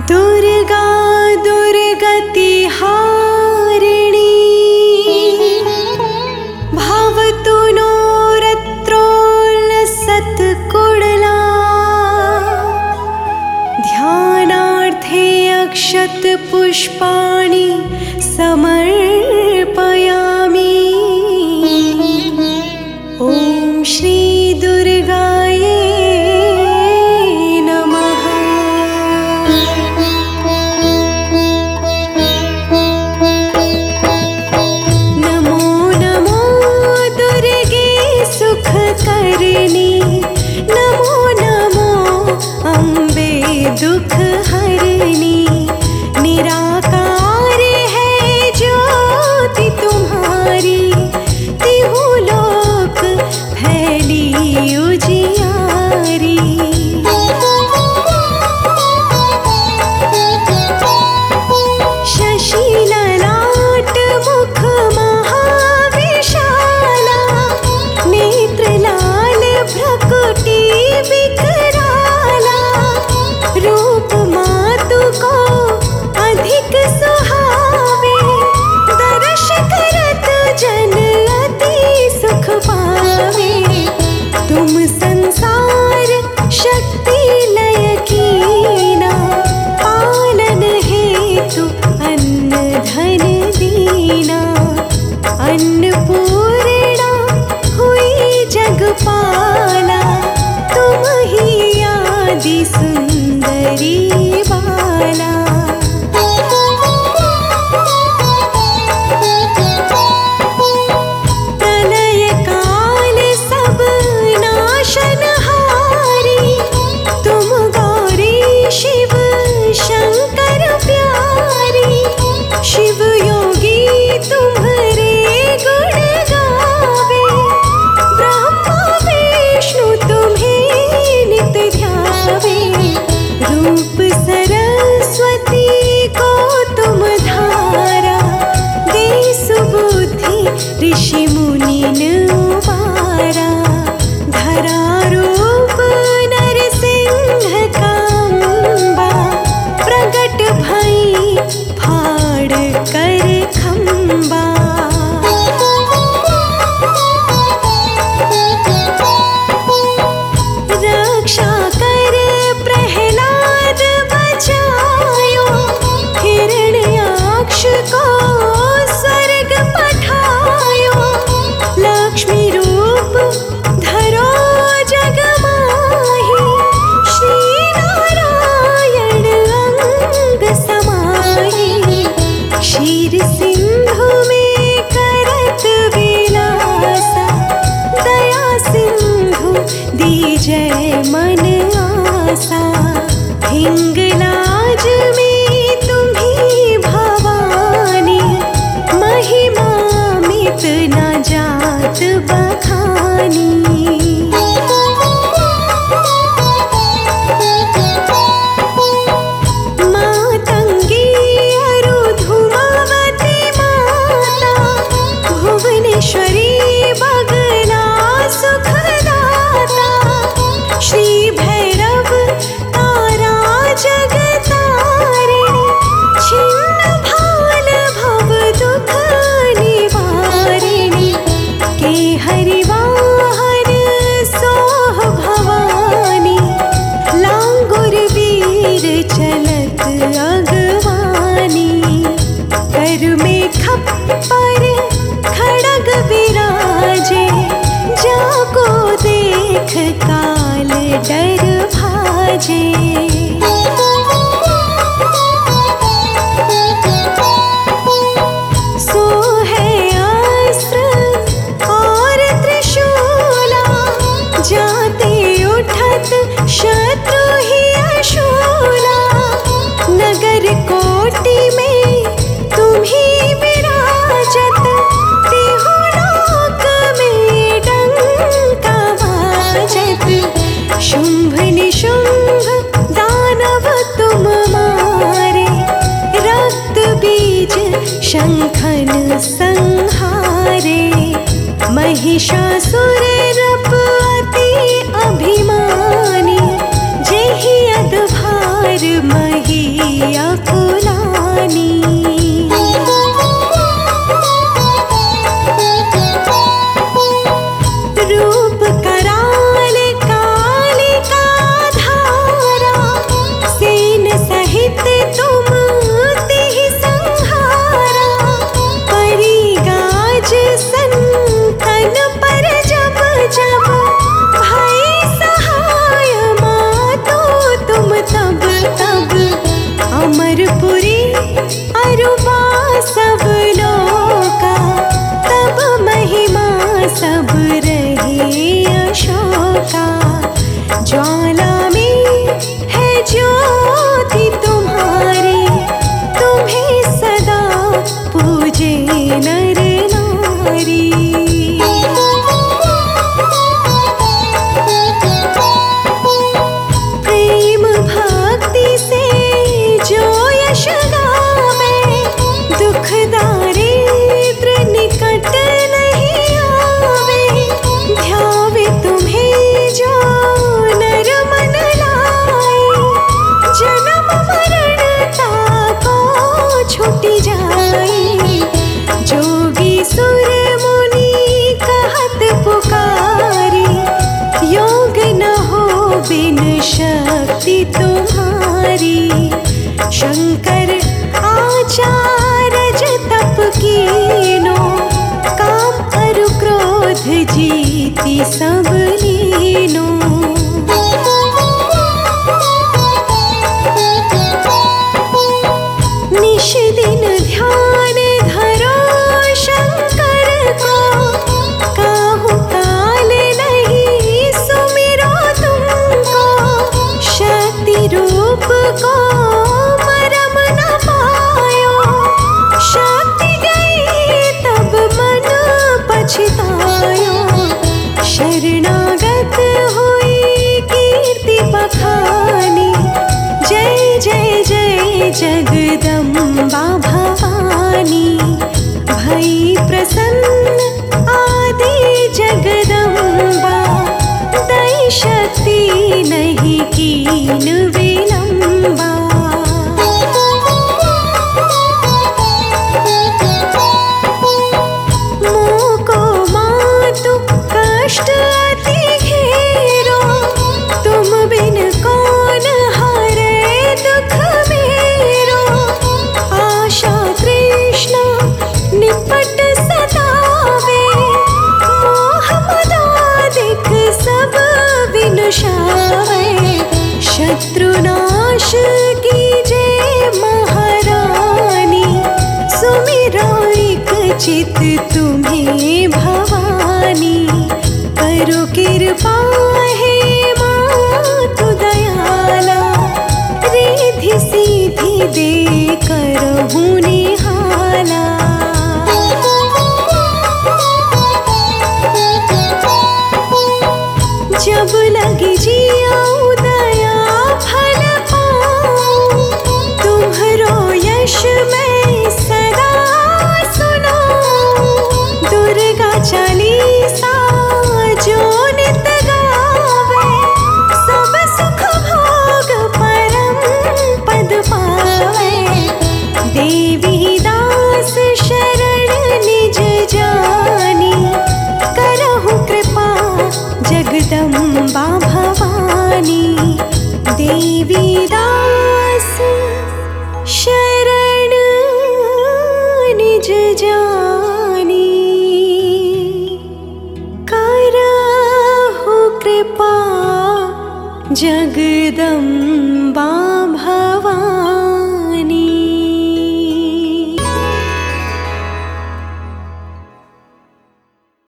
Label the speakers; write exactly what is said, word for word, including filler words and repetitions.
Speaker 1: दुर्गा दुर्गति हारिणी भवतु नो रत्रोल्लसत्कुडला ध्यानार्थे अक्षत पुष्पाणि समर्पयामि। ॐ श्री दुर्गाये नमः। नमो नमो दुर्गे सुखकर्णी, नमो नमो अम्बे दुःखहरिणी। निराकार है ज्योति तुम्हारी, तिहु लोक फैली उजियारी। शशि ललाट मुख महाविशाला, नेत्र लाल भ्रकुटी विकराला। रूप मातु को अधिक सुहावे, दर्श करत जन अति सुख पावे। तुम संसार शक्ति लय कीना, पालन हेतु अन्न धन दीना। अन्नपूर्णा हुई जगपाला, तुम ही आदि सुंदरी बाला। प्रलय काल सब नाशनहारी, तुम गौरी शिव शंकर प्यारी। शिव योगी तुम्हारे गुण गावे, ब्रह्मा विष्णु तुम्हें नित ध्यावे। रूप सरस्वती को तुम धारा, दे सुबुद्धि ऋषि मुनि उबारा। धरा रूप नरसिंह काम्बा, प्रगट भई फाड़ कर खंबा। रक्षा कर प्रहलाद बचायो, हिरण्याक्ष को स्वर्ग पठायो। लक्ष्मी रूप धरो जग माही, श्री नारायण अंग समाही। क्षीर सिंधु में करत विलासा, दया सिंधु दीजय मन आसा। हिंगलाज में तुम्ही भवानी, महिमा मित न जात बखानी। मातंगी अरु धूमावती माता, भुवनेश्वरी बगला सुखदाता। श्री भैरव तारा जगतारिणी, छिन्न भाल भव दुख निवारिणी। के हरिवाहन सोह भवानी, लांगुर वीर चलत अगवानी। कर में खप्पर खड़ग विराजे, जाको देख काल डर भाजे। सो है अस्त्र और त्रिशूला, जाते उठत शत्रु ही अशूला। नगर कोटि में तुम्ही विराजत, तिहु लोक में डंका बाजत। शुंभ निशुंभ दानव तुम मारे, रक्त बीज शंखन संहारे। महिषासुर रप अति अभिमानी, जेहि अदभार मही बिन शक्ति तुम्हारी। शंकर आचार्य तप कीनो, काम अरु क्रोध जीति सब लीनो। निश दिन ध्यान धरो शंकर को, काहू काल नहीं सुमिरो तुमको। शक्ति रूप को मरम न पायो, शक्ति गई तब मन पछतायो। शरणागत हुई कीर्ति बखानी, जय जय जय जगदम्बा भवानी। भई प्रसन्न आदि जगदम्बा, दई शक्ति नहीं कीन विलंबा। मोको मातु कष्ट अति घेरो, तुम बिन कौन हरे दुख मेरो। आशा तृष्णा निपट सतावे, मोह मदादिक सब विनुषावे। शत्रुनाश कीजे महारानी, सुमिरो एक चित तुम्हें भवानी। करो कृपा हे मातु दयाला, रिद्धि सिद्धि दे करहु निहाला। जब लगी जिया दया फल पाऊं, तुम्हरो यश मैं सदा सुनाऊं। दुर्गा चालीसा जो नित गावे, सब सुख भोग परम पद पावे। देवी दास शरण निज जानी, करहु कृपा जगदम्बा भवानी। देवी दास शरण निज जानी, करहु कृपा जगदम्बा